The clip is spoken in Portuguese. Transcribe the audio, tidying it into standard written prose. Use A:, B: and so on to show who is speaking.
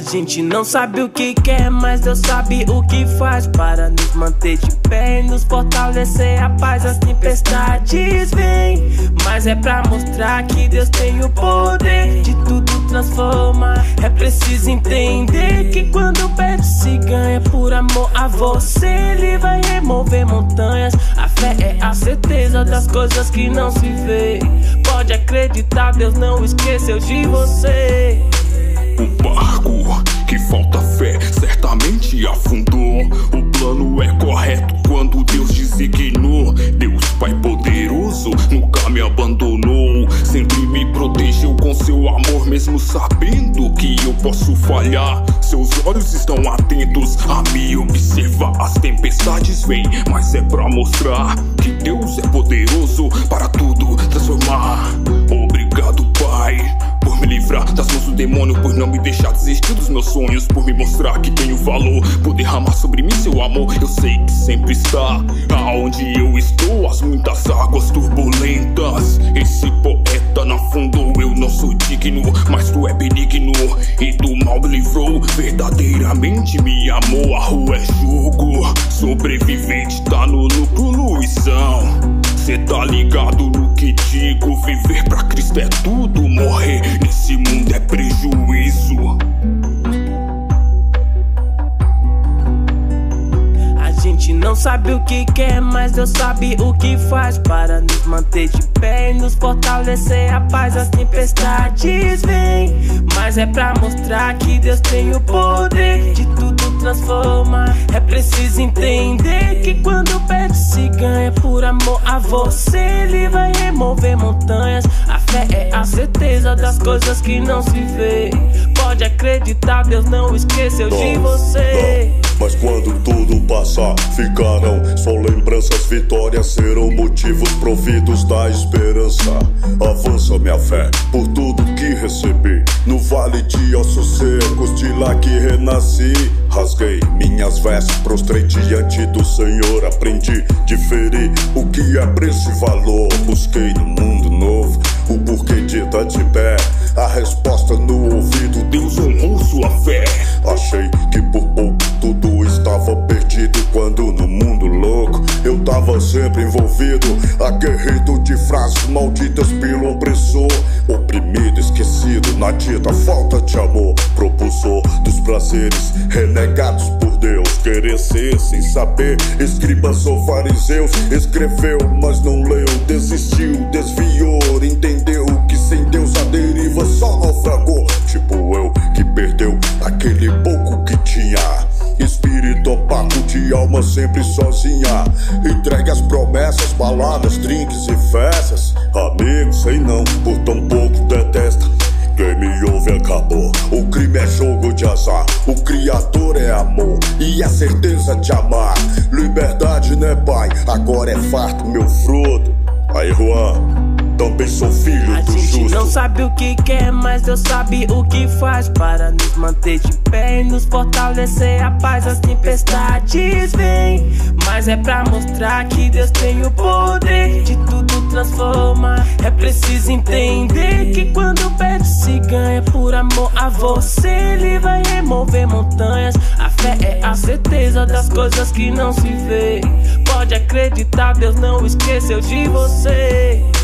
A: gente não sabe o que quer, mas Deus sabe o que faz para nos manter de pé e nos fortalecer a paz. As tempestades vêm, mas é pra mostrar que Deus tem o poder de tudo transformar. É preciso entender que quando perde se ganha. Por amor a você Ele vai remover montanhas. A fé é a certeza das coisas que não se vê. Pode acreditar, Deus não esqueceu de você.
B: O barco que falta fé certamente afundou. O plano é correto quando Deus designou. Deus Pai poderoso nunca me abandonou. Sempre me protegeu com seu amor, mesmo sabendo que eu posso falhar. Seus olhos estão atentos a me observar. As tempestades vêm, mas é pra mostrar que Deus é poderoso para tudo transformar. Obrigado, Pai, por me livrar das mãos do demônio, por não me deixar desistir dos meus sonhos, por me mostrar que tenho valor, por derramar sobre mim seu amor. Eu sei que sempre está aonde eu estou, as muitas águas turbulentas. Esse poeta não afundou, eu não sou digno, mas tu é benigno e do mal me livrou. Verdadeiramente me amou, a rua é jogo. Sobrevivente tá no lucro, Luizão. Cê tá ligado no que digo? Viver pra Cristo é tudo, morrer nesse mundo é prejuízo.
A: A gente não sabe o que quer, mas Deus sabe o que faz para nos manter de pé e nos fortalecer a paz. As tempestades vêm, mas é pra mostrar que Deus tem o poder de tudo transformar. É preciso entender que quando perde se ganha. Por amor a você Ele vai remover montanhas. A fé é a certeza das coisas que não se vê. Pode acreditar, Deus não esqueceu de você.
C: Mas quando tudo passar, ficarão só lembranças. Vitórias serão motivos providos da esperança. Avança minha fé por tudo que recebi. No vale de ossos secos, de lá que renasci. Rasguei minhas vestes, prostrei diante do Senhor. Aprendi a diferir o que é preço e valor. Busquei no mundo novo o porquê de estar de pé. A resposta no ouvido,
B: Deus honrou sua fé.
C: Achei que por pouco tudo estava perdido, quando no mundo louco eu tava sempre envolvido. Aguerrido de frases malditas pelo opressor. Oprimido, esquecido na dita falta de amor. Propulsor dos prazeres renegados por Deus. Querer ser sem saber, escribas ou fariseus. Escreveu, mas não leu, desistiu, desviou. Entendeu que sem Deus a deriva só naufragou. Tipo eu que perdeu aquele pouco que tinha. Espírito opaco de alma sempre sozinha. Entregue as promessas, baladas, drinks e festas. Amigo, sei não, por tão pouco detesta. Quem me ouve acabou. O crime é jogo de azar. O Criador é amor e a certeza de amar. Liberdade, né, pai? Agora é farto, meu fruto. Aí, Juan, também sou filho do justo.
A: A gente não sabe o que quer, mas Deus sabe o que faz para nos manter de pé e nos fortalecer a paz. As tempestades vêm, mas é pra mostrar que Deus tem o poder de tudo transformar. É preciso entender que quando perde se ganha. Por amor a você Ele vai remover montanhas. A fé é a certeza das coisas que não se vê. Pode acreditar, Deus não esqueceu de você.